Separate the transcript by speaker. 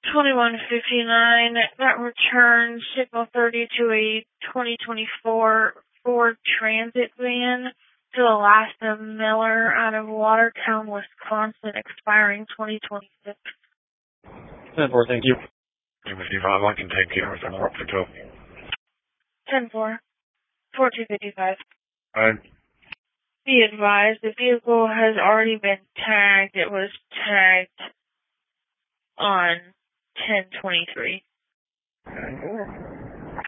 Speaker 1: 2159, that returns signal 30 to a 2024 Ford Transit van to Alaska Miller out of Watertown, Wisconsin, expiring 2026.
Speaker 2: 10-4, thank you.
Speaker 3: 55, I can take care of it. Up to 2.
Speaker 1: 10-4, 4255.
Speaker 3: Alright.
Speaker 1: Be advised, the vehicle has already been tagged. It was tagged on 10/23.